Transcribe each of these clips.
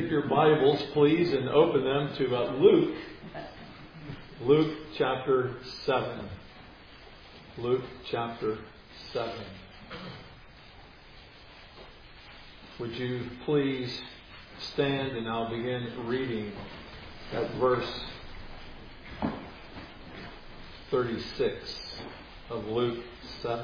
take your Bibles, please, and open them to Luke chapter 7. Luke chapter 7. Would you please stand, and I'll begin reading at verse 36 of Luke 7.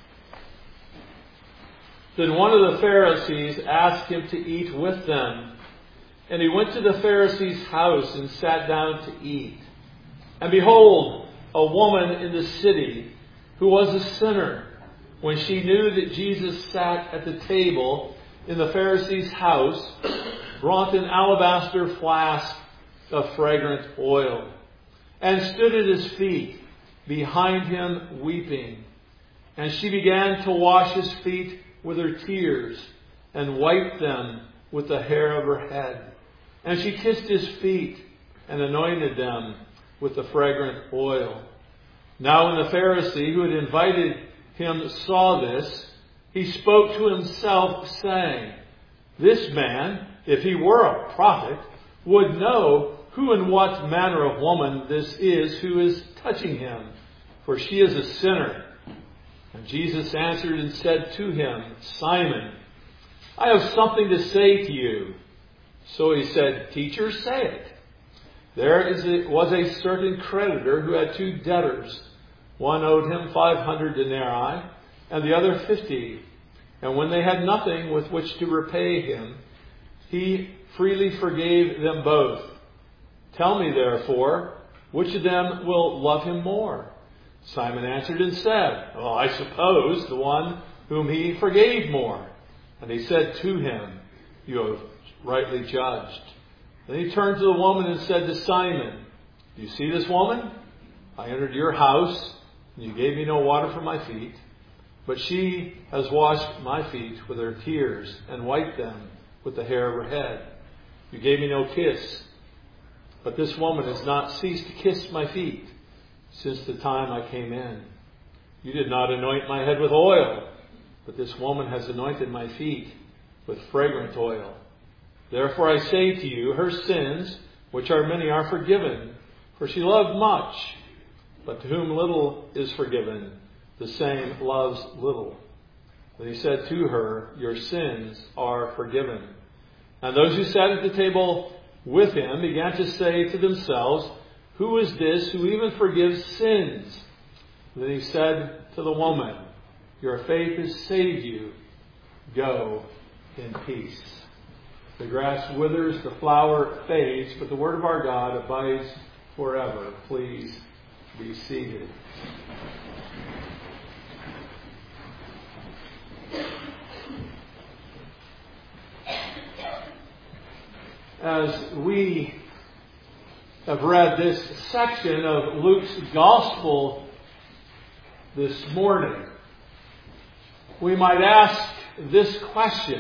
Then one of the Pharisees asked him to eat with them. And he went to the Pharisee's house and sat down to eat. And behold, a woman in the city who was a sinner, when she knew that Jesus sat at the table in the Pharisee's house, brought an alabaster flask of fragrant oil, and stood at his feet behind him weeping. And she began to wash his feet with her tears, and wiped them with the hair of her head. And she kissed his feet, and anointed them with the fragrant oil. Now when the Pharisee who had invited him saw this, he spoke to himself, saying, "This man, if he were a prophet, would know who and what manner of woman this is who is touching him, for she is a sinner." And Jesus answered and said to him, "Simon, I have something to say to you." So he said, "Teacher, say it." There was a certain creditor who had two debtors. One owed him 500 denarii, and the other 50. And when they had nothing with which to repay him, he freely forgave them both. "Tell me, therefore, which of them will love him more?" Simon answered and said, "Well, I suppose the one whom he forgave more." And he said to him, "You have rightly judged." Then he turned to the woman and said to Simon, "Do you see this woman? I entered your house, and you gave me no water for my feet, but she has washed my feet with her tears and wiped them with the hair of her head. You gave me no kiss, but this woman has not ceased to kiss my feet since the time I came in. You did not anoint my head with oil, but this woman has anointed my feet with fragrant oil. Therefore I say to you, her sins, which are many, are forgiven, for she loved much. But to whom little is forgiven, the same loves little." Then he said to her, "Your sins are forgiven." And those who sat at the table with him began to say to themselves, "Who is this who even forgives sins?" Then he said to the woman, "Your faith has saved you. Go in peace." The grass withers, the flower fades, but the word of our God abides forever. Please be seated. As we have read this section of Luke's Gospel this morning, we might ask this question: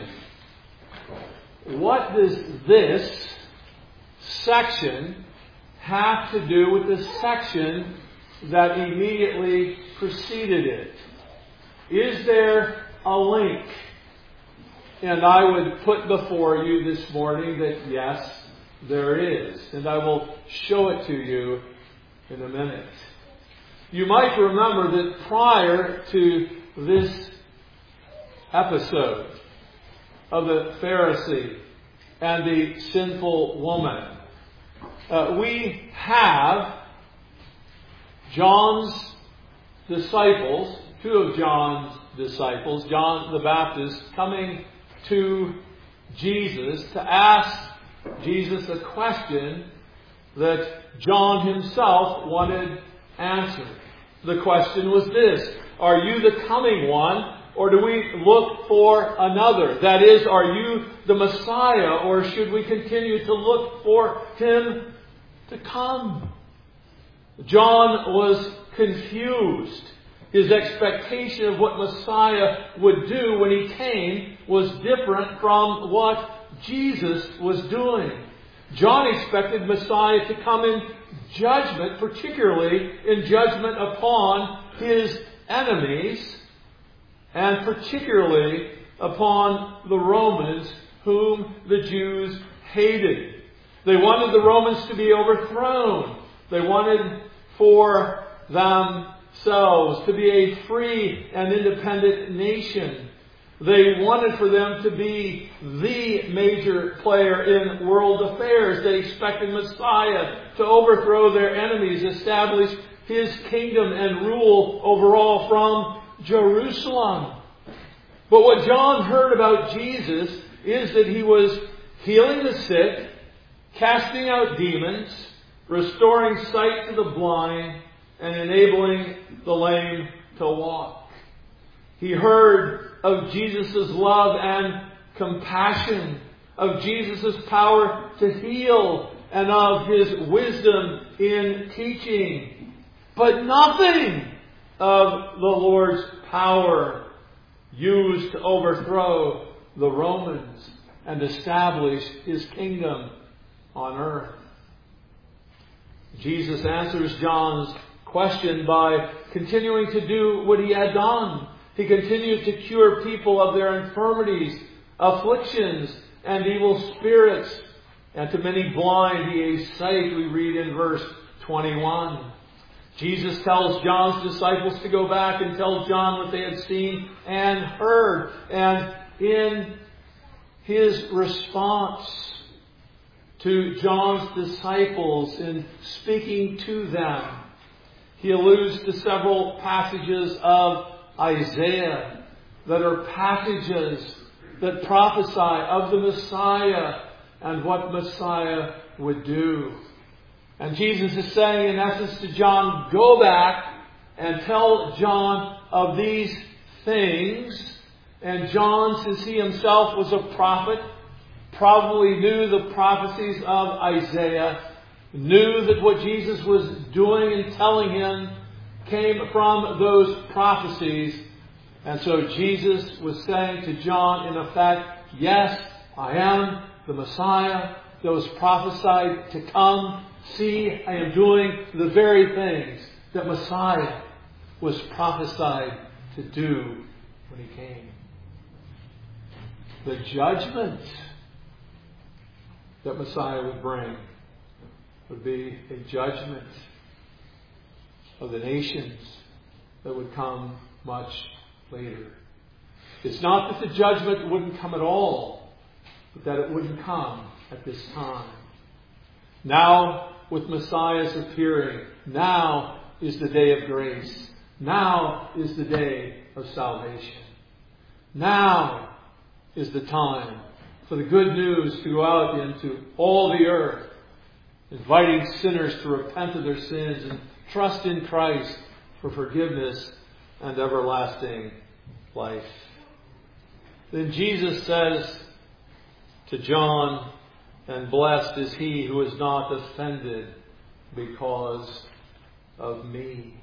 what does this section have to do with the section that immediately preceded it? Is there a link? And I would put before you this morning that yes, there is. And I will show it to you in a minute. You might remember that prior to this episode of the Pharisee and the sinful woman, we have John's disciples, two of John's disciples, John the Baptist, coming to Jesus to ask Jesus a question that John himself wanted answered. The question was this: are you the coming one, or do we look for another? That is, are you the Messiah, or should we continue to look for him to come? John was confused. His expectation of what Messiah would do when he came was different from what Jesus was doing. John expected Messiah to come in judgment, particularly in judgment upon his enemies, and particularly upon the Romans whom the Jews hated. They wanted the Romans to be overthrown. They wanted for themselves to be a free and independent nation. They wanted for them to be the major player in world affairs. They expected Messiah to overthrow their enemies, establish His kingdom and rule over all from Jerusalem. But what John heard about Jesus is that He was healing the sick, casting out demons, restoring sight to the blind, and enabling the lame to walk. He heard of Jesus' love and compassion, of Jesus' power to heal, and of His wisdom in teaching. But nothing of the Lord's power used to overthrow the Romans and establish His kingdom on earth. Jesus answers John's question by continuing to do what He had done. He continued to cure people of their infirmities, afflictions, and evil spirits. And to many blind He gave sight, we read in verse 21. Jesus tells John's disciples to go back and tell John what they had seen and heard. And in His response to John's disciples in speaking to them, He alludes to several passages of Isaiah that are passages that prophesy of the Messiah and what Messiah would do. And Jesus is saying in essence to John, go back and tell John of these things. And John, since he himself was a prophet, probably knew the prophecies of Isaiah, knew that what Jesus was doing and telling him came from those prophecies. And so Jesus was saying to John, in effect, yes, I am the Messiah that was prophesied to come. See, I am doing the very things that Messiah was prophesied to do when He came. The judgment that Messiah would bring would be a judgment of the nations that would come much later. It's not that the judgment wouldn't come at all, but that it wouldn't come at this time. Now, with Messiah's appearing, now is the day of grace. Now is the day of salvation. Now is the time for the good news to go out into all the earth, inviting sinners to repent of their sins and trust in Christ for forgiveness and everlasting life. Then Jesus says to John, and blessed is he who is not offended because of me.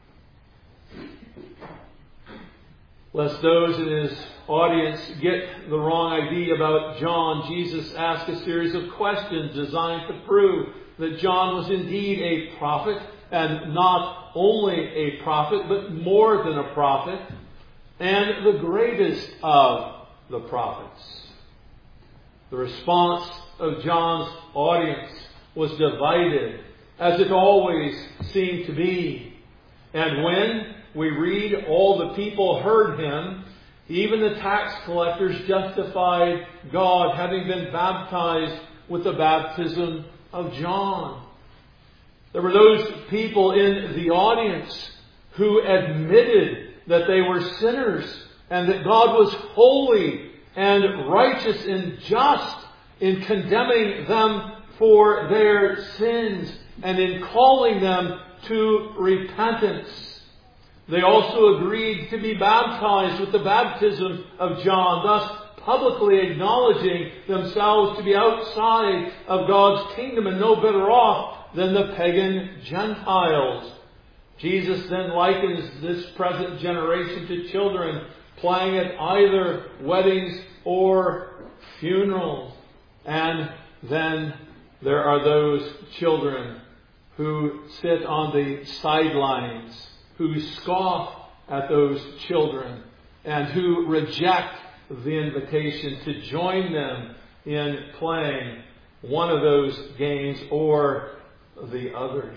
Lest those in his audience get the wrong idea about John, Jesus asked a series of questions designed to prove that John was indeed a prophet, and not only a prophet, but more than a prophet, and the greatest of the prophets. The response of John's audience was divided, as it always seemed to be. And when we read all the people heard him, even the tax collectors justified God having been baptized with the baptism of John. There were those people in the audience who admitted that they were sinners and that God was holy and righteous and just in condemning them for their sins and in calling them to repentance. They also agreed to be baptized with the baptism of John, thus publicly acknowledging themselves to be outside of God's kingdom and no better off than the pagan Gentiles. Jesus then likens this present generation to children playing at either weddings or funerals. And then there are those children who sit on the sidelines, who scoff at those children, and who reject the invitation to join them in playing one of those gains or the others.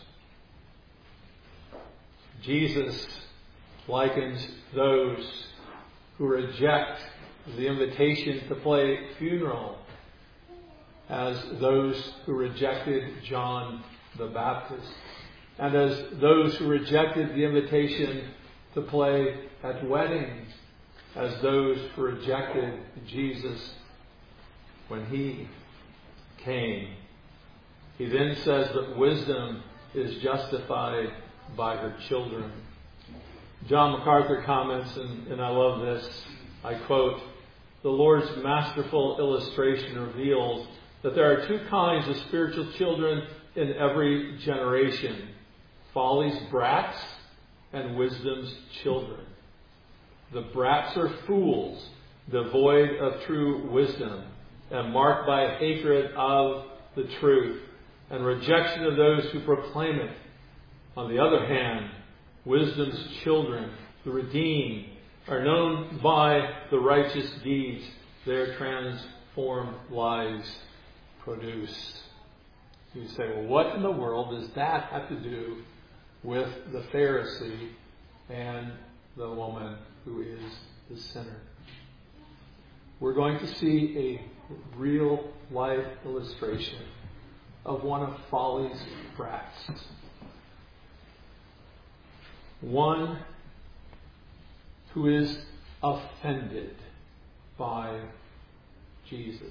Jesus likens those who reject the invitation to play funeral as those who rejected John the Baptist, and as those who rejected the invitation to play at weddings, as those who rejected Jesus when he came. He then says that wisdom is justified by her children. John MacArthur comments, and I love this, I quote, "The Lord's masterful illustration reveals that there are two kinds of spiritual children in every generation: folly's brats and wisdom's children. The brats are fools, devoid of true wisdom, and marked by a hatred of the truth and rejection of those who proclaim it. On the other hand, wisdom's children, the redeemed, are known by the righteous deeds their transformed lives produce." You say, well, what in the world does that have to do with the Pharisee and the woman who is the sinner? We're going to see a real life illustration of one of folly's brats. One who is offended by Jesus.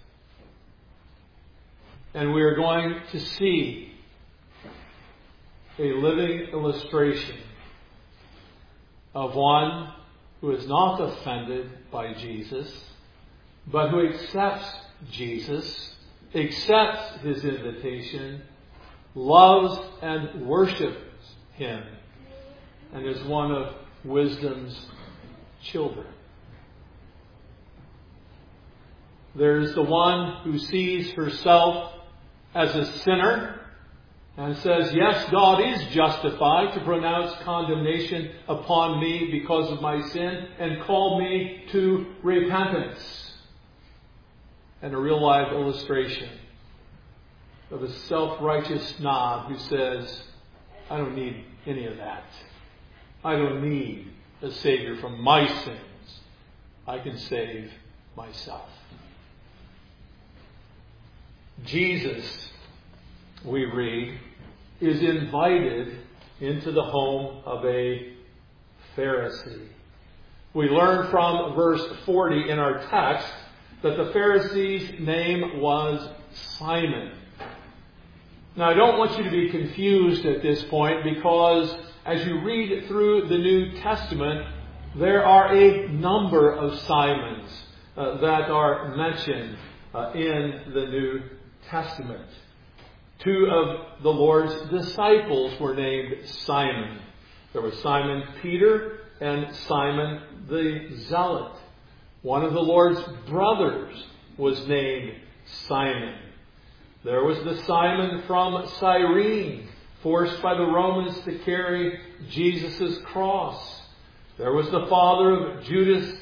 And we are going to see a living illustration of one who is not offended by Jesus, but who accepts Jesus, accepts his invitation, loves and worships him, and is one of wisdom's children. There's the one who sees herself as a sinner and says, yes, God is justified to pronounce condemnation upon me because of my sin and call me to repentance. And a real life illustration of a self-righteous snob who says, I don't need any of that. I don't need a Savior from my sins. I can save myself. Jesus, we read, is invited into the home of a Pharisee. We learn from verse 40 in our text that the Pharisee's name was Simon. Now, I don't want you to be confused at this point, because as you read through the New Testament, there are a number of Simons that are mentioned in the New Testament. Two of the Lord's disciples were named Simon. There was Simon Peter and Simon the Zealot. One of the Lord's brothers was named Simon. There was the Simon from Cyrene, forced by the Romans to carry Jesus' cross. There was the father of Judas,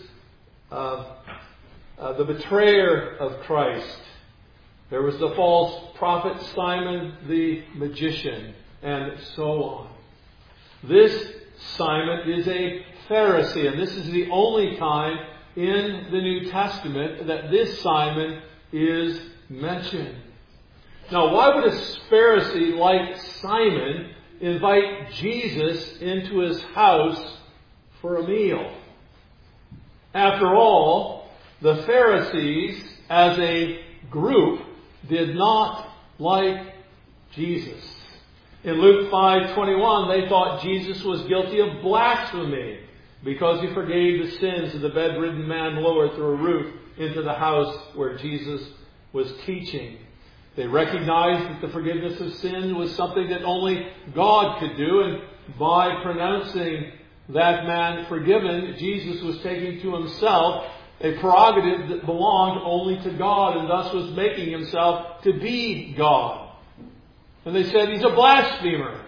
the betrayer of Christ. There was the false prophet Simon the magician, and so on. This Simon is a Pharisee, and this is the only time in the New Testament that this Simon is mentioned. Now, why would a Pharisee like Simon invite Jesus into his house for a meal? After all, the Pharisees as a group did not like Jesus. In Luke 5:21, they thought Jesus was guilty of blasphemy because he forgave the sins of the bedridden man lowered through a roof into the house where Jesus was teaching. They recognized that the forgiveness of sin was something that only God could do, and by pronouncing that man forgiven, Jesus was taking to himself a prerogative that belonged only to God, and thus was making himself to be God. And they said he's a blasphemer.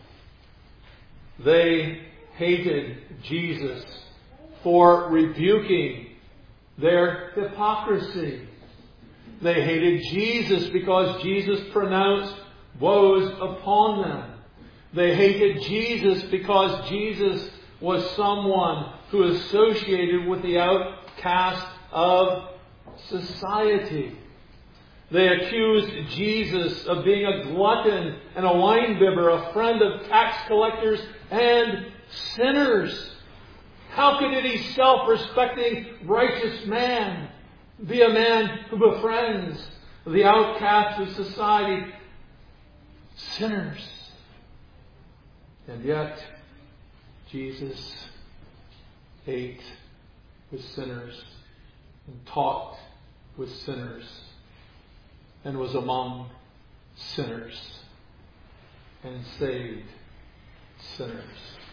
They hated Jesus for rebuking their hypocrisy. They hated Jesus because Jesus pronounced woes upon them. They hated Jesus because Jesus was someone who associated with the outcast of society. They accused Jesus of being a glutton and a winebibber, a friend of tax collectors and sinners. How could any self-respecting, righteous man be a man who befriends the outcasts of society, sinners? And yet, Jesus ate with sinners and talked with sinners and was among sinners and saved sinners.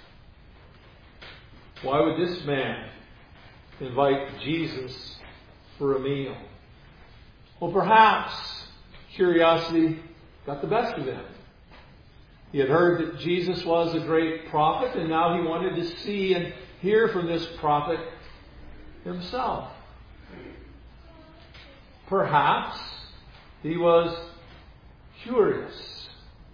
Why would this man invite Jesus for a meal? Well, perhaps curiosity got the best of him. He had heard that Jesus was a great prophet, and now he wanted to see and hear from this prophet himself. Perhaps he was curious.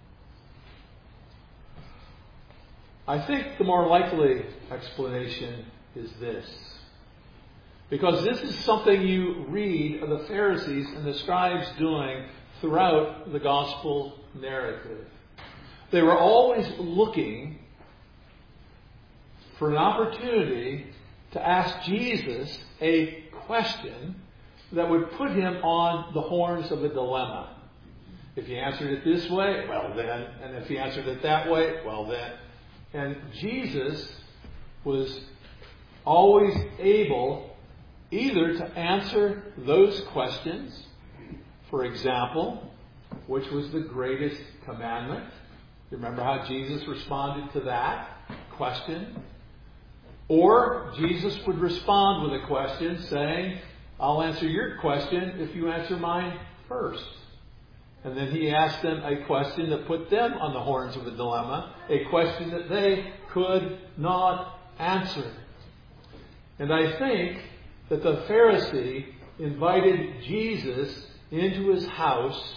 I think the more likely explanation is this. Because this is something you read of the Pharisees and the scribes doing throughout the gospel narrative. They were always looking for an opportunity to ask Jesus a question that would put him on the horns of a dilemma. If he answered it this way, well then. And if he answered it that way, well then. And Jesus was always able either to answer those questions. For example, which was the greatest commandment? You remember how Jesus responded to that question? Or Jesus would respond with a question saying, I'll answer your question if you answer mine first. And then he asked them a question that put them on the horns of a dilemma, a question that they could not answer. And I think that the Pharisee invited Jesus into his house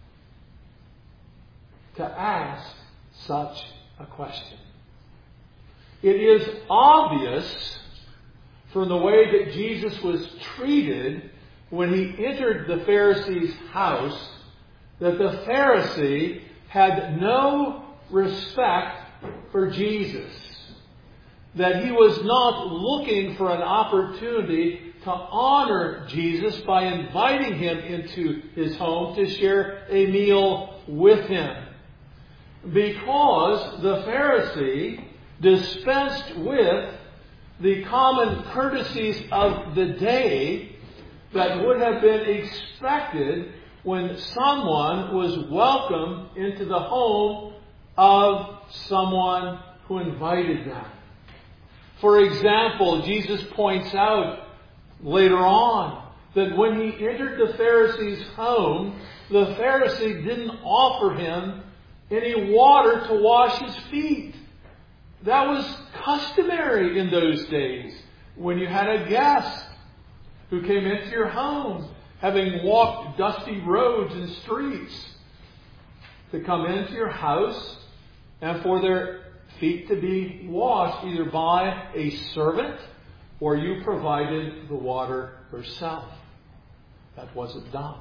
to ask such a question. It is obvious from the way that Jesus was treated when he entered the Pharisee's house that the Pharisee had no respect for Jesus. That he was not looking for an opportunity to honor Jesus by inviting him into his home to share a meal with him. Because the Pharisee dispensed with the common courtesies of the day that would have been expected when someone was welcomed into the home of someone who invited them. For example, Jesus points out later on that when he entered the Pharisee's home, the Pharisee didn't offer him any water to wash his feet. That was customary in those days when you had a guest who came into your home, having walked dusty roads and streets, to come into your house and for their feet to be washed either by a servant or you provided the water yourself. That wasn't done.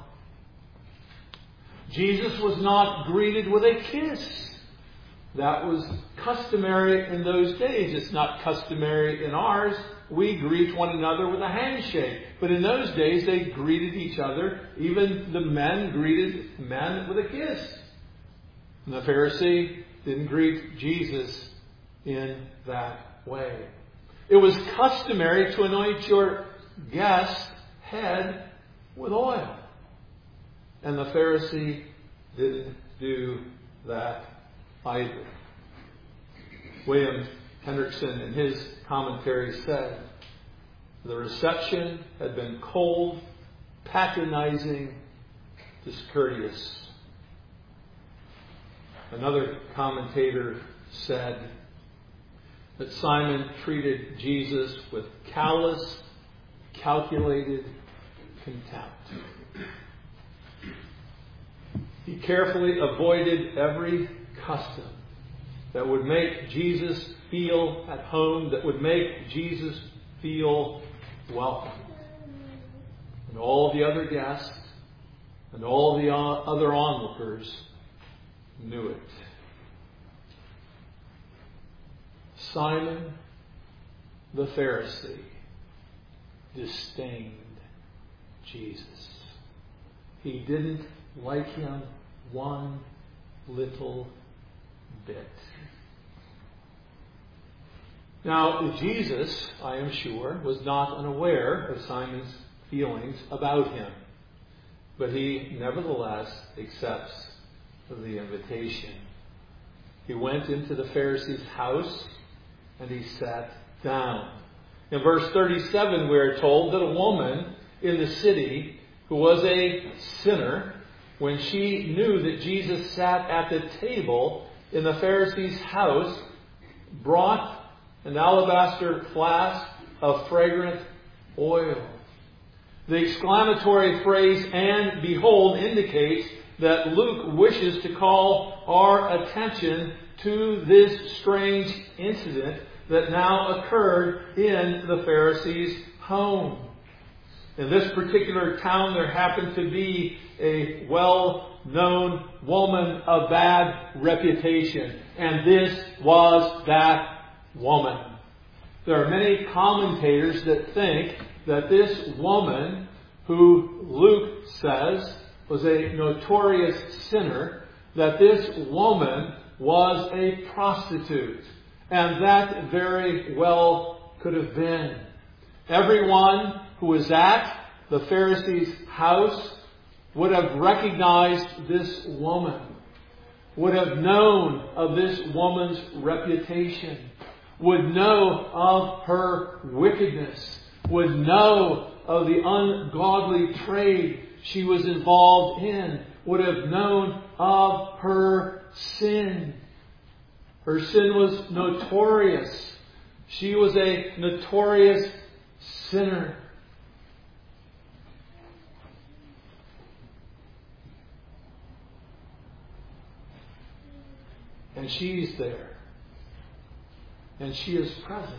Jesus was not greeted with a kiss. That was customary in those days. It's not customary in ours. We greet one another with a handshake. But in those days, they greeted each other. Even the men greeted men with a kiss. And the Pharisee didn't greet Jesus in that way. It was customary to anoint your guest's head with oil. And the Pharisee didn't do that either. William Hendrickson, in his commentary, said, the reception had been cold, patronizing, discourteous. Another commentator said that Simon treated Jesus with callous, calculated contempt. carefully avoided every custom that would make Jesus feel at home, that would make Jesus feel welcome. And all the other guests and all the other onlookers knew it. Simon the Pharisee disdained Jesus. He didn't like him one little bit. Now, Jesus, I am sure, was not unaware of Simon's feelings about him, but he nevertheless accepts the invitation. He went into the Pharisee's house and he sat down. In verse 37, we are told that a woman in the city who was a sinner, when she knew that Jesus sat at the table in the Pharisee's house, brought an alabaster flask of fragrant oil. The exclamatory phrase, "and behold," indicates that Luke wishes to call our attention to this strange incident that now occurred in the Pharisee's home. In this particular town, there happened to be a well-known woman of bad reputation, and this was that woman. There are many commentators that think that this woman, who Luke says was a notorious sinner, that this woman was a prostitute. And that very well could have been. Everyone who was at the Pharisee's house would have recognized this woman, would have known of this woman's reputation, would know of her wickedness, would know of the ungodly trade she was involved in, would have known of her sin. Her sin was notorious. She was a notorious sinner. And she's there. And she is present.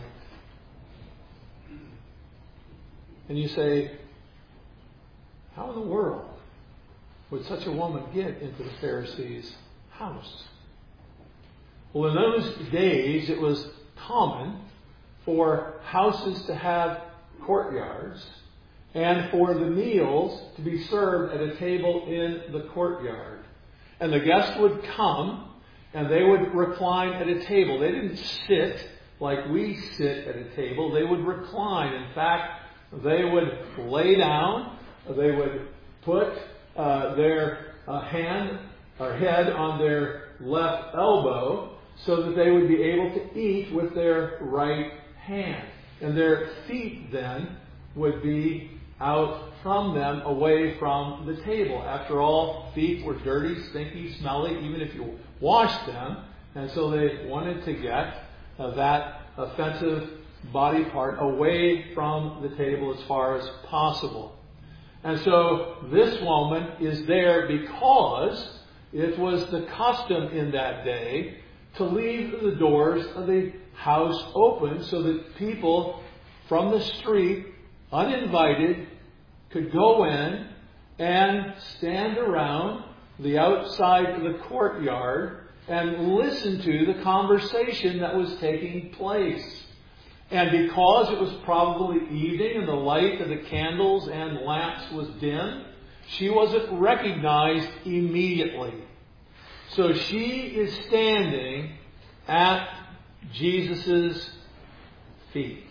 And you say, how in the world would such a woman get into the Pharisee's house? Well, in those days, it was common for houses to have courtyards and for the meals to be served at a table in the courtyard. And the guests would come and they would recline at a table. They didn't sit like we sit at a table. They would recline. In fact, they would lay down. They would put their hand or head on their left elbow so that they would be able to eat with their right hand. And their feet then would be out from them, away from the table. After all, feet were dirty, stinky, smelly, even if you washed them. And so they wanted to get that offensive body part away from the table as far as possible. And so this woman is there because it was the custom in that day to leave the doors of the house open so that people from the street, uninvited, could go in and stand around the outside of the courtyard and listen to the conversation that was taking place. And because it was probably evening and the light of the candles and lamps was dim, she wasn't recognized immediately. So she is standing at Jesus' feet.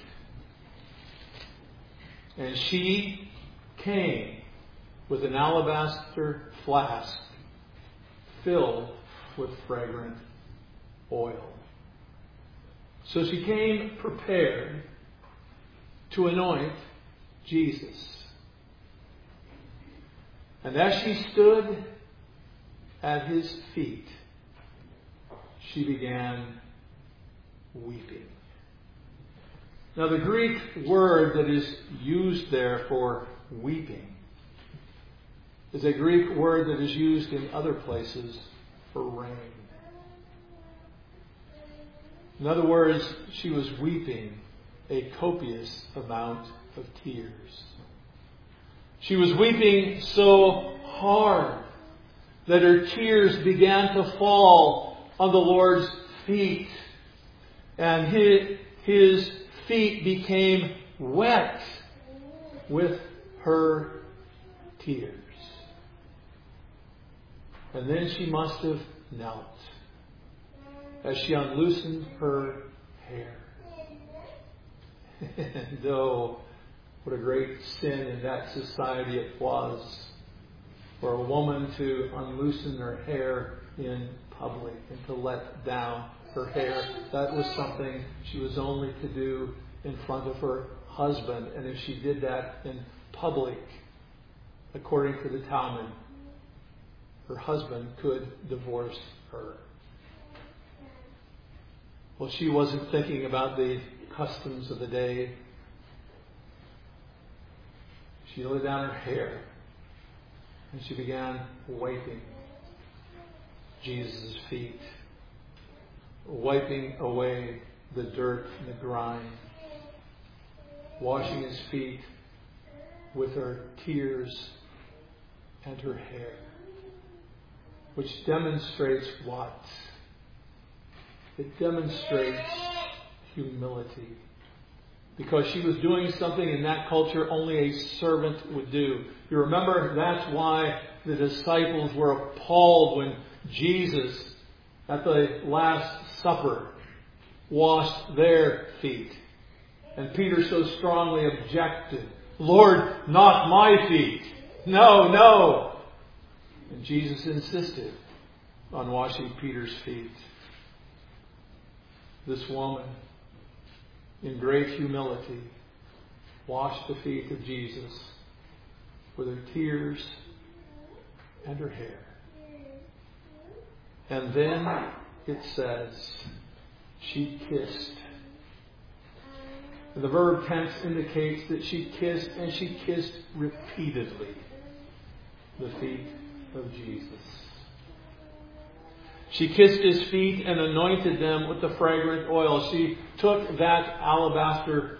And she came with an alabaster flask filled with fragrant oil. So she came prepared to anoint Jesus. And as she stood at his feet, she began weeping. Now, the Greek word that is used there for weeping is a Greek word that is used in other places for rain. In other words, she was weeping a copious amount of tears. She was weeping so hard that her tears began to fall on the Lord's feet. And his feet became wet with her tears. And then she must have knelt as she unloosened her hair. And oh, what a great sin in that society it was for a woman to unloosen her hair in public and to let down her hair. That was something she was only to do in front of her husband. And if she did that in public, according to the Talmud, her husband could divorce her. Well, she wasn't thinking about the customs of the day. She let down her hair and she began wiping Jesus' feet, wiping away the dirt and the grime, washing his feet with her tears and her hair, which demonstrates what? It demonstrates humility. Because she was doing something in that culture only a servant would do. You remember that's why the disciples were appalled when Jesus, at the Last Supper, washed their feet. And Peter so strongly objected, "Lord, not my feet. No, no." And Jesus insisted on washing Peter's feet. This woman, in great humility, washed the feet of Jesus with her tears and her hair. And then it says, she kissed. The verb tense indicates that she kissed, and she kissed repeatedly, the feet of Jesus. She kissed his feet and anointed them with the fragrant oil. She took that alabaster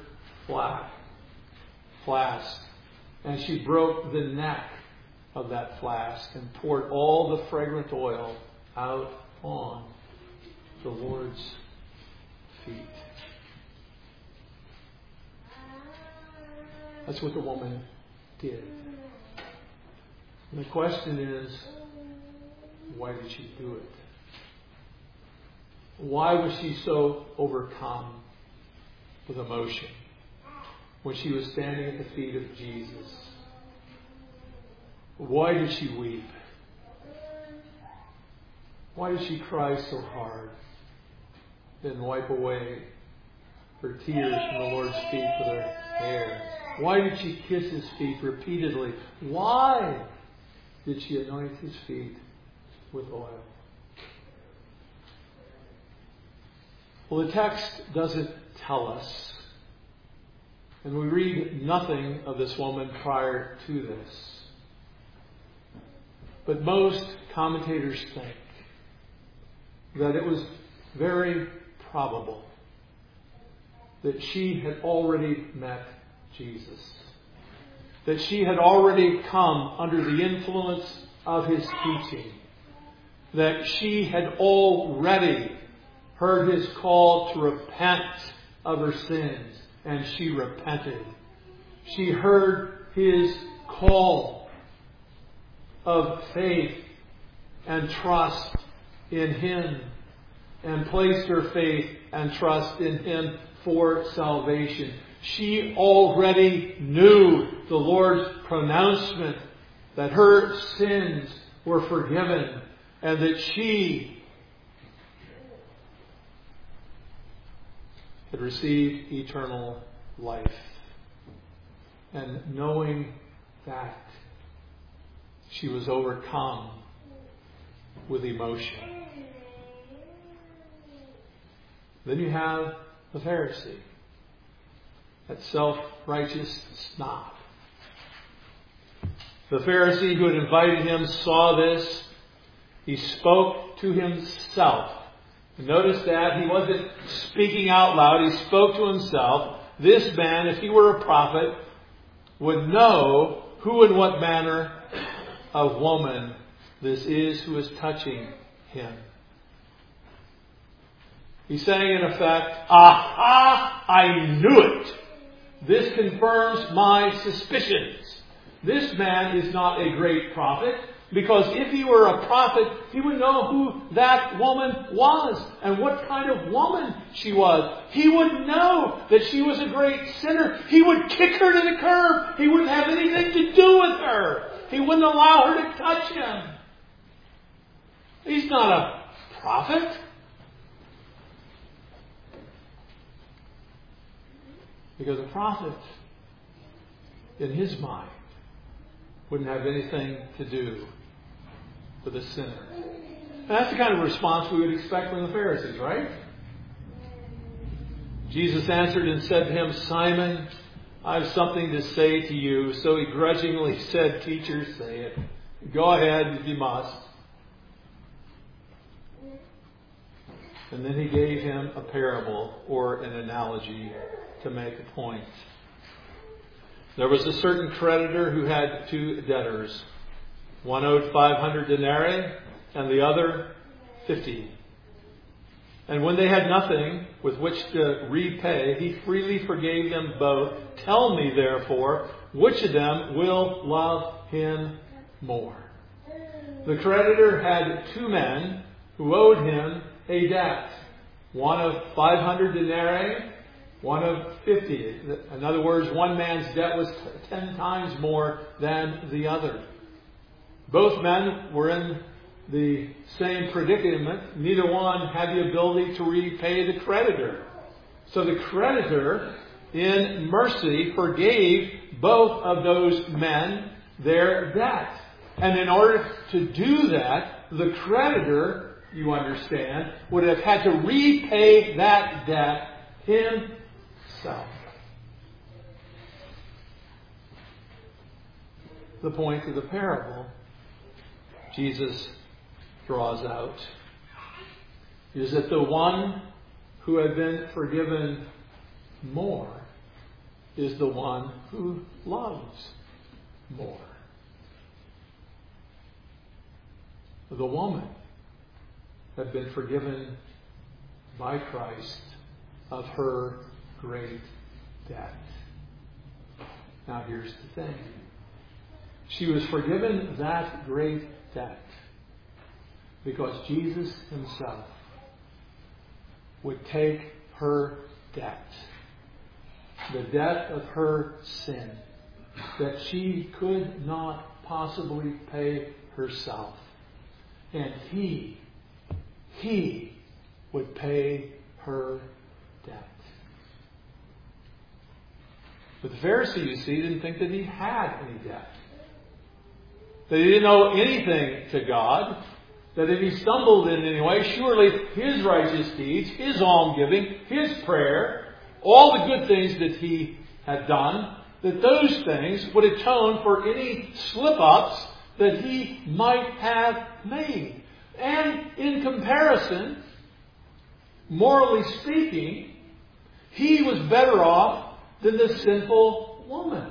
flask and she broke the neck of that flask and poured all the fragrant oil out on the Lord's feet. That's what the woman did. And the question is, why did she do it? Why was she so overcome with emotion when she was standing at the feet of Jesus? Why did she weep? Why did she cry so hard and wipe away her tears from the Lord's feet with her hair? Why did she kiss his feet repeatedly? Why did she anoint his feet with oil? Well, the text doesn't tell us. And we read nothing of this woman prior to this. But most commentators think that it was very probable that she had already met Jesus. That she had already come under the influence of his teaching. That she had already heard his call to repent of her sins, and she repented. She heard his call of faith and trust in him, and placed her faith and trust in him for salvation. She already knew the Lord's pronouncement that her sins were forgiven, and that she had received eternal life. And knowing that, she was overcome with emotion. Then you have the Pharisee, that self-righteous snob. The Pharisee who had invited him saw this. He spoke to himself. Notice that he wasn't speaking out loud. He spoke to himself. This man, if he were a prophet, would know who and what manner of woman this is who is touching him. He's saying in effect, aha, I knew it. This confirms my suspicions. This man is not a great prophet, because if he were a prophet, he would know who that woman was and what kind of woman she was. He would know that she was a great sinner. He would kick her to the curb. He wouldn't have anything to do with her. He wouldn't allow her to touch him. He's not a prophet. Because a prophet, in his mind, wouldn't have anything to do with a sinner. And that's the kind of response we would expect from the Pharisees, right? Jesus answered and said to him, Simon, I have something to say to you. So he grudgingly said, Teacher, say it. Go ahead if you must. And then he gave him a parable or an analogy to make a point. There was a certain creditor who had 2 debtors. One owed 500 denarii and the other 50. And when they had nothing with which to repay, he freely forgave them both. Tell me, therefore, which of them will love him more? The creditor had 2 men who owed him a debt. One of 500 denarii, one of 50. In other words, one man's debt was 10 times more than the other. Both men were in the same predicament. Neither one had the ability to repay the creditor. So the creditor, in mercy, forgave both of those men their debt. And in order to do that, the creditor, you understand, would have had to repay that debt himself. The point of the parable Jesus draws out is that the one who had been forgiven more is the one who loves more. The woman had been forgiven by Christ of her great debt. Now here's the thing. She was forgiven that great debt because Jesus himself would take her debt, the debt of her sin, that she could not possibly pay herself. And he would pay her debt. But the Pharisee, you see, didn't think that he had any debt. That he didn't owe anything to God. That if he stumbled in any way, surely his righteous deeds, his almsgiving, his prayer, all the good things that he had done, that those things would atone for any slip-ups that he might have made. And in comparison, morally speaking, he was better off than the sinful woman.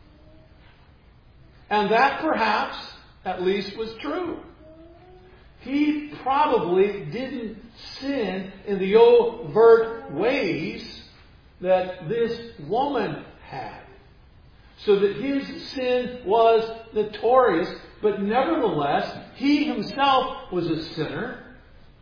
And that perhaps, at least, was true. He probably didn't sin in the overt ways that this woman had. So that his sin was notorious, but nevertheless, he himself was a sinner.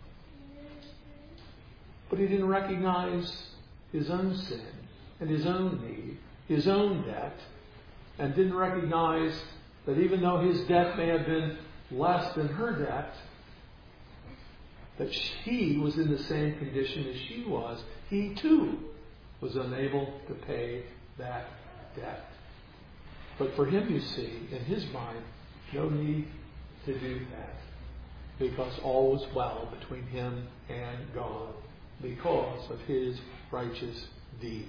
But he didn't recognize his own sin and his own need, his own debt, and didn't recognize that even though his debt may have been less than her debt, that he was in the same condition as she was. He too was unable to pay that debt. But for him, you see, in his mind, no need to do that. Because all was well between him and God because of his righteous deeds.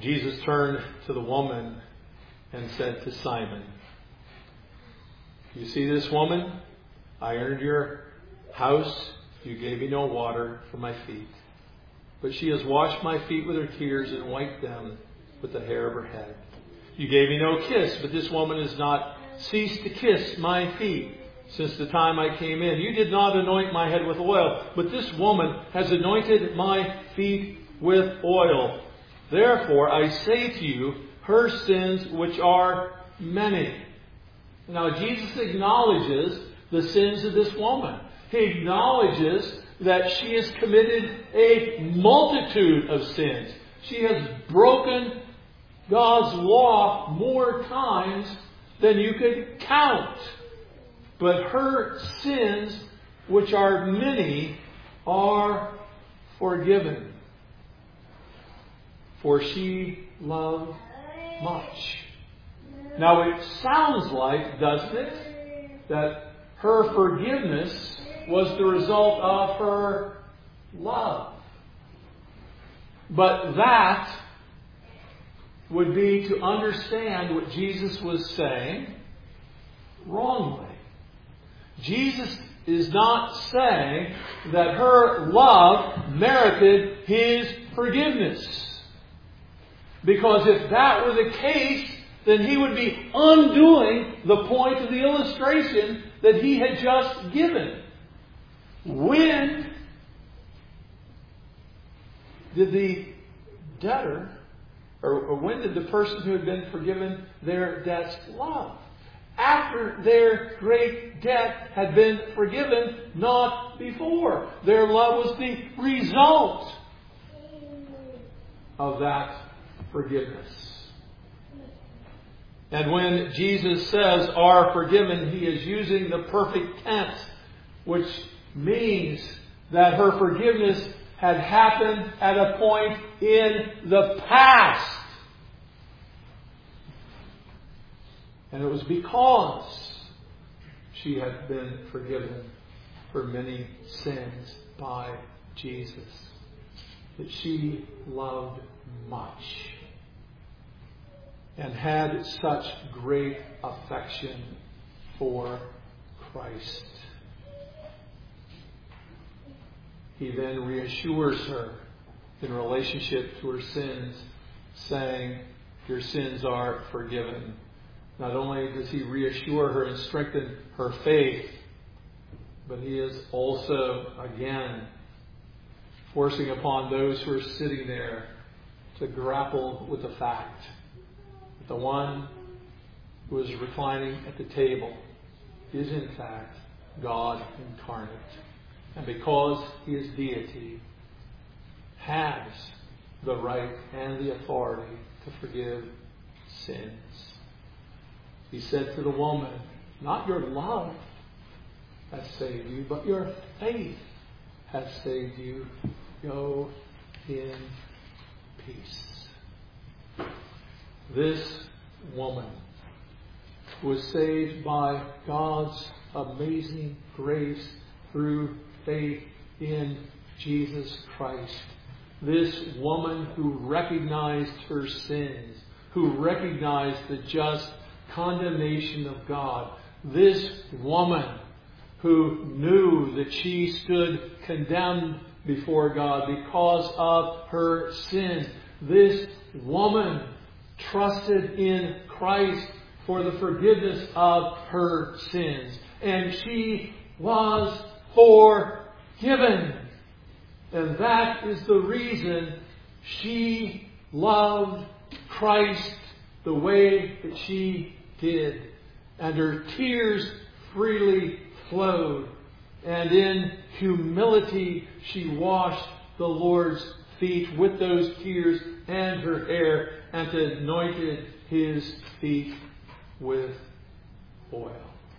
Jesus turned to the woman and said to Simon, "You see this woman? I entered your house. You gave me no water for my feet. But she has washed my feet with her tears and wiped them with the hair of her head. You gave me no kiss, but this woman has not ceased to kiss my feet since the time I came in. You did not anoint my head with oil, but this woman has anointed my feet with oil. Therefore, I say to you, her sins, which are many." Now, Jesus acknowledges the sins of this woman. He acknowledges that she has committed a multitude of sins. She has broken God's law more times than you could count. But her sins, which are many, are forgiven. For she loved much. Now it sounds like, doesn't it, that her forgiveness was the result of her love. But that would be to understand what Jesus was saying wrongly. Jesus is not saying that her love merited His forgiveness. Because if that were the case, then He would be undoing the point of the illustration that He had just given. When did the debtor, or when did the person who had been forgiven their debts love? After their great debt had been forgiven, not before. Their love was the result of that forgiveness. And when Jesus says are forgiven, He is using the perfect tense, which means that her forgiveness had happened at a point in the past. And it was because she had been forgiven for many sins by Jesus that she loved much and had such great affection for Christ. He then reassures her in relationship to her sins, saying, "Your sins are forgiven." Not only does He reassure her and strengthen her faith, but He is also, again, forcing upon those who are sitting there to grapple with the fact that the one who is reclining at the table is in fact God incarnate. And because He is deity, has the right and the authority to forgive sins. He said to the woman, "Not your love has saved you, but your faith has saved you. Go in peace." This woman was saved by God's amazing grace through faith in Jesus Christ. This woman who recognized her sins, who recognized the just condemnation of God. This woman who knew that she stood condemned before God because of her sins. This woman trusted in Christ for the forgiveness of her sins. And she was forgiven. And that is the reason she loved Christ the way that she did. And her tears freely flowed. And in humility she washed the Lord's feet with those tears and her hair, and anointed His feet with oil.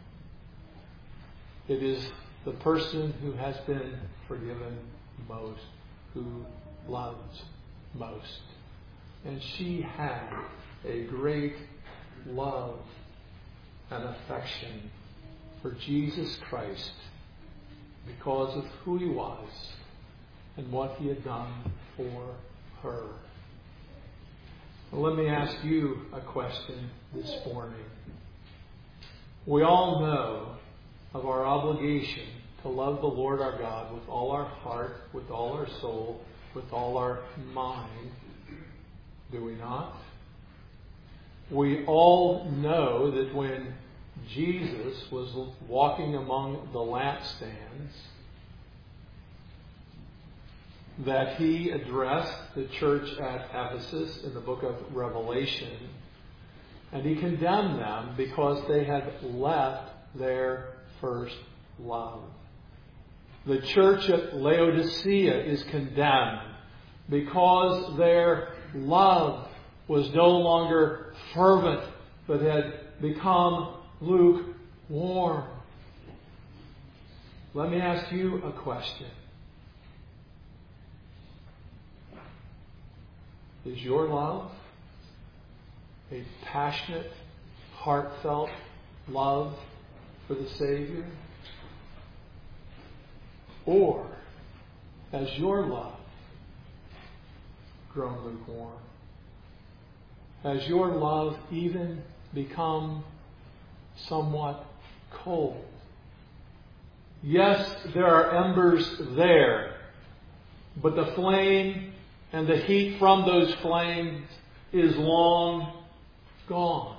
It is the person who has been forgiven most who loves most. And she had a great love and affection for Jesus Christ because of who He was and what He had done for her. Well, let me ask you a question this morning. We all know of our obligation to love the Lord our God with all our heart, with all our soul, with all our mind. Do we not? We all know that when Jesus was walking among the lampstands, that He addressed the church at Ephesus in the book of Revelation, and He condemned them because they had left their first love. The church at Laodicea is condemned because their love was no longer fervent, but had become lukewarm. Let me ask you a question. Is your love a passionate, heartfelt love for the Savior? Or has your love grown lukewarm? Has your love even become somewhat cold? Yes, there are embers there, but the flame and the heat from those flames is long gone.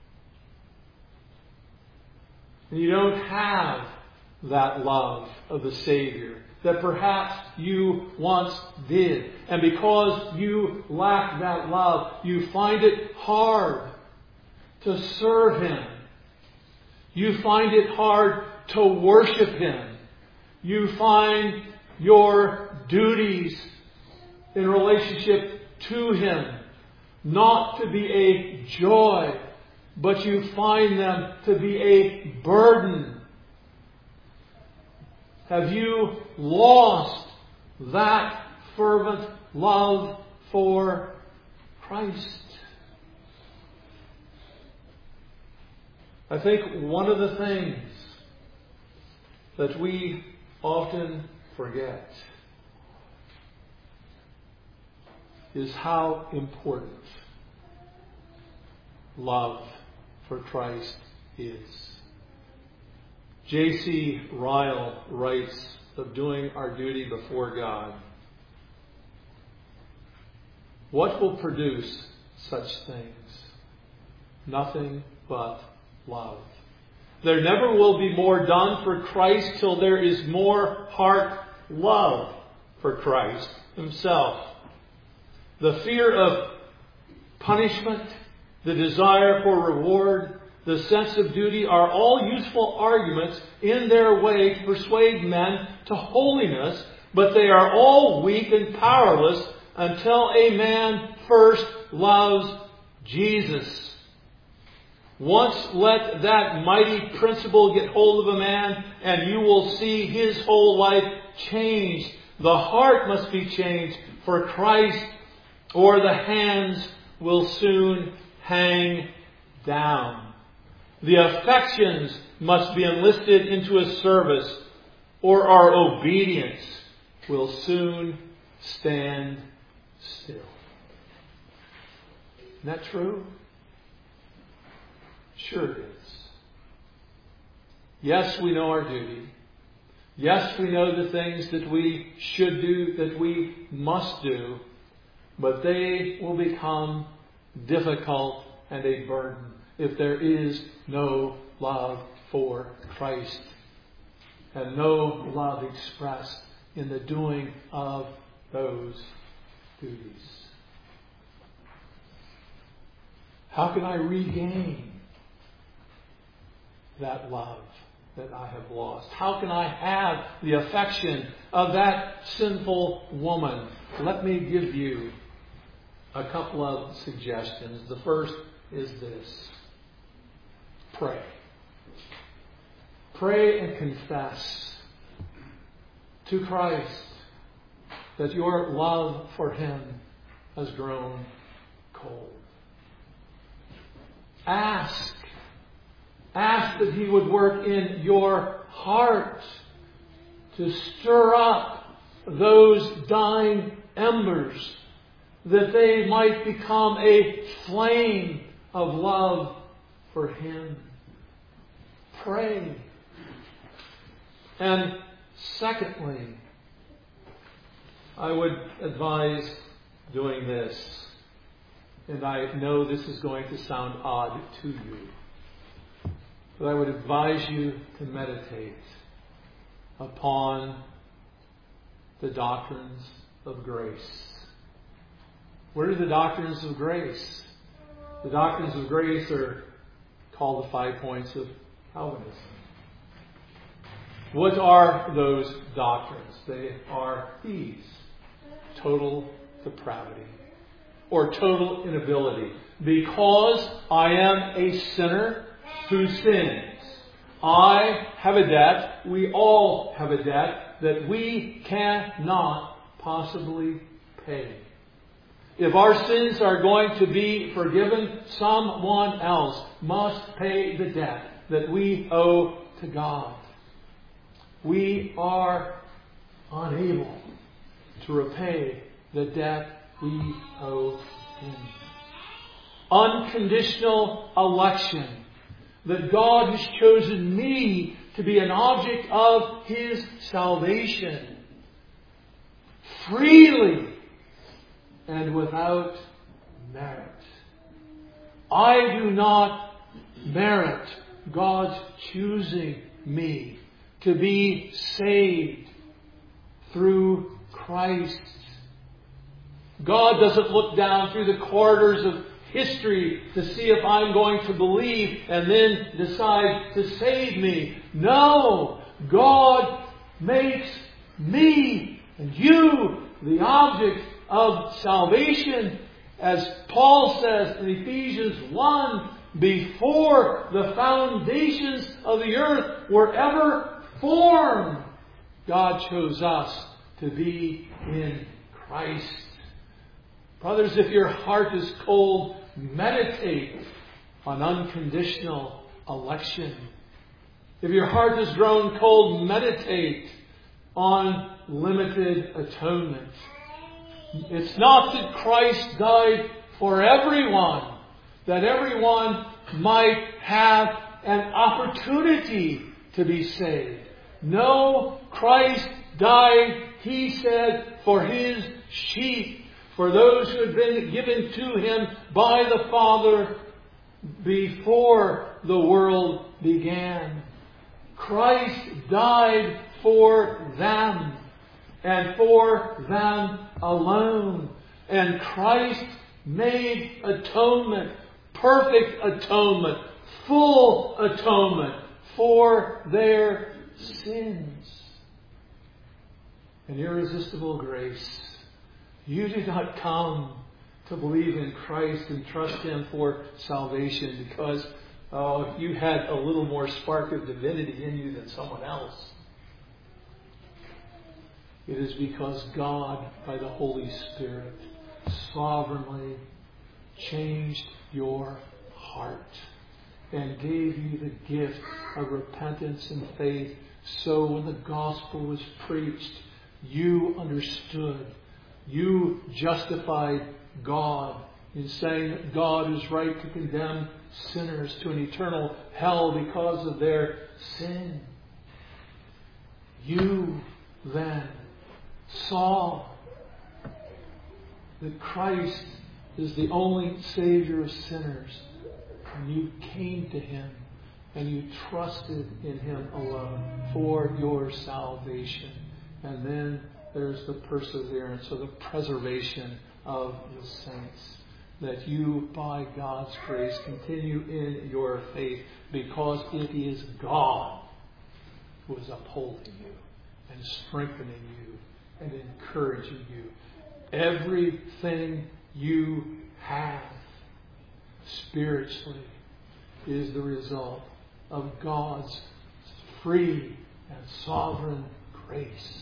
And you don't have that love of the Savior that perhaps you once did. And because you lack that love, you find it hard to serve Him. You find it hard to worship Him. You find your duties in relationship to Him not to be a joy, but you find them to be a burden. Have you lost that fervent love for Christ? I think one of the things that we often forget is how important love for Christ is. J.C. Ryle writes of doing our duty before God. What will produce such things? Nothing but love. There never will be more done for Christ till there is more heart love for Christ Himself. The fear of punishment, the desire for reward, the sense of duty are all useful arguments in their way to persuade men to holiness, but they are all weak and powerless until a man first loves Jesus. Once let that mighty principle get hold of a man, and you will see his whole life changed. The heart must be changed for Christ, or the hands will soon hang down. The affections must be enlisted into a service, or our obedience will soon stand still. Isn't that true? Sure it is. Yes, we know our duty. Yes, we know the things that we should do, that we must do, but they will become difficult and a burden if there is no love for Christ and no love expressed in the doing of those duties. How can I regain that love that I have lost? How can I have the affection of that sinful woman? Let me give you a couple of suggestions. The first is this. Pray. Pray and confess to Christ that your love for Him has grown cold. Ask that He would work in your heart to stir up those dying embers that they might become a flame of love for Him. Pray. And secondly, I would advise doing this. And I know this is going to sound odd to you. But I would advise you to meditate upon the doctrines of grace. What are the doctrines of grace? The doctrines of grace are called the 5 points of Calvinism. What are those doctrines? They are these: total depravity or total inability. Because I am a sinner who sins, I have a debt, we all have a debt that we cannot possibly pay. If our sins are going to be forgiven, someone else must pay the debt that we owe to God. We are unable to repay the debt we owe Him. Unconditional election. That God has chosen me to be an object of His salvation. Freely and without merit. I do not merit God's choosing me to be saved through Christ. God doesn't look down through the corridors of history to see if I'm going to believe and then decide to save me. No! God makes me and you the object of salvation. As Paul says in Ephesians 1, before the foundations of the earth were ever formed, God chose us to be in Christ. Brothers, if your heart is cold, meditate on unconditional election. If your heart has grown cold, meditate on limited atonement. It's not that Christ died for everyone, that everyone might have an opportunity to be saved. No, Christ died, He said, for His sheep, for those who had been given to Him by the Father before the world began. Christ died for them and for them alone. And Christ made atonement, perfect atonement, full atonement for their sins. An irresistible grace. You did not come to believe in Christ and trust Him for salvation because you had a little more spark of divinity in you than someone else. It is because God, by the Holy Spirit, sovereignly changed your heart and gave you the gift of repentance and faith. So when the gospel was preached, you understood. You justified God in saying that God is right to condemn sinners to an eternal hell because of their sin. You then saw that Christ is the only Savior of sinners, and you came to Him and you trusted in Him alone for your salvation. And then there's the perseverance or the preservation of the saints, that you, by God's grace, continue in your faith because it is God who is upholding you and strengthening you and encouraging you. Everything you have spiritually is the result of God's free and sovereign grace.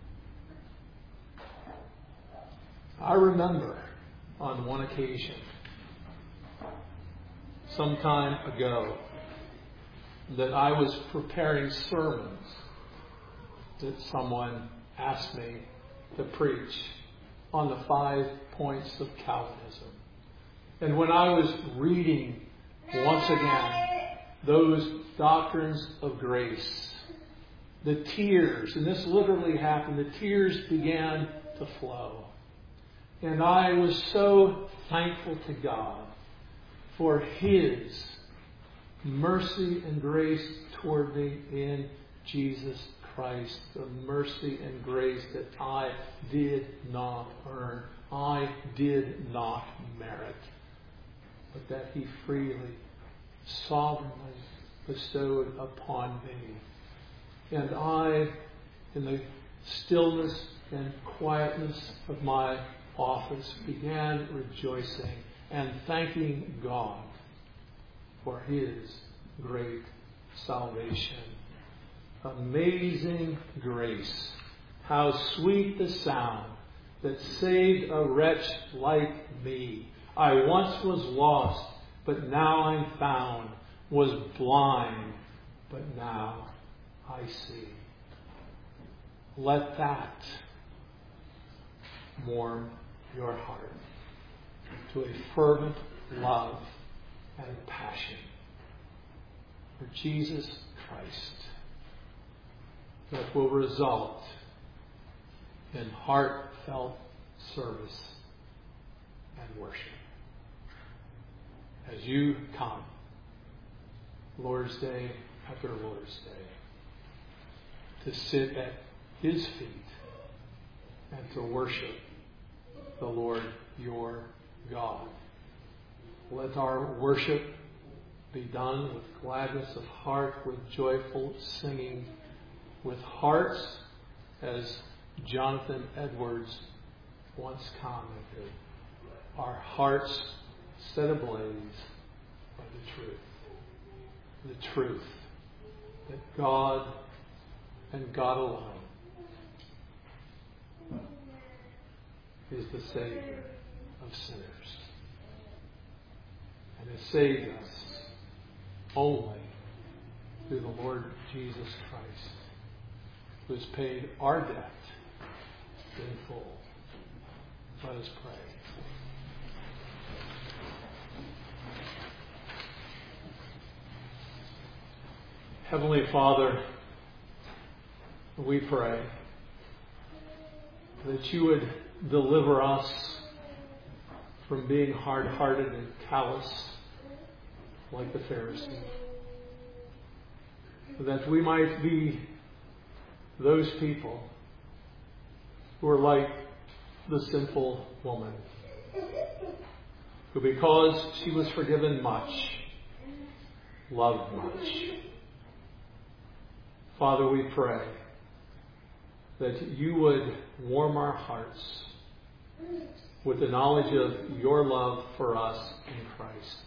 I remember on one occasion, some time ago, that I was preparing sermons that someone asked me to preach. on the 5 points of Calvinism. And when I was reading once again those doctrines of grace, the tears, and this literally happened, the tears began to flow. And I was so thankful to God for His mercy and grace toward me in Jesus Christ. The mercy and grace that I did not earn. I did not merit. But that He freely, sovereignly bestowed upon me. And I, in the stillness and quietness of my office, began rejoicing and thanking God for His great salvation. Amazing grace. How sweet the sound that saved a wretch like me. I once was lost, but now I'm found. Was blind, but now I see. Let that warm your heart to a fervent love and passion for Jesus Christ that will result in heartfelt service and worship. As you come Lord's Day after Lord's Day to sit at His feet and to worship the Lord your God. Let our worship be done with gladness of heart, with joyful singing, with hearts, as Jonathan Edwards once commented, our hearts set ablaze by the truth. The truth that God and God alone is the Savior of sinners, and has saved us only through the Lord Jesus Christ, who has paid our debt in full. Let us pray. Heavenly Father, we pray that you would deliver us from being hard-hearted and callous like the Pharisee. That we might be those people who are like the sinful woman, who because she was forgiven much, loved much. Father, we pray that you would warm our hearts with the knowledge of your love for us in Christ.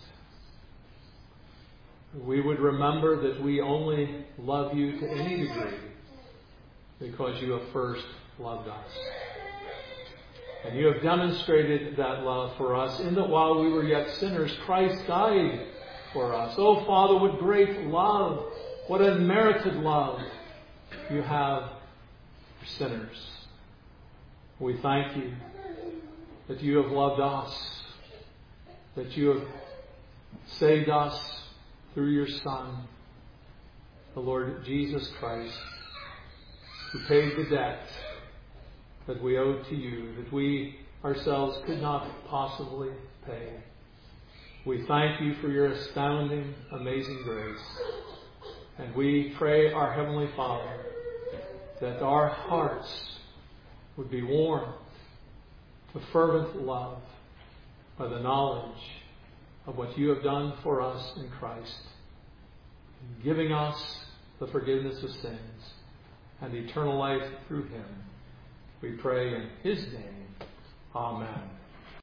We would remember that we only love you to any degree because you have first loved us. And you have demonstrated that love for us in that while we were yet sinners, Christ died for us. Oh, Father, what great love, what unmerited love you have for sinners. We thank you that you have loved us, that you have saved us through your Son, the Lord Jesus Christ, who paid the debt that we owed to you, that we ourselves could not possibly pay. We thank you for your astounding, amazing grace. And we pray, our Heavenly Father, that our hearts would be warmed to fervent love by the knowledge of what you have done for us in Christ, in giving us the forgiveness of sins and eternal life through Him. We pray in His name. Amen.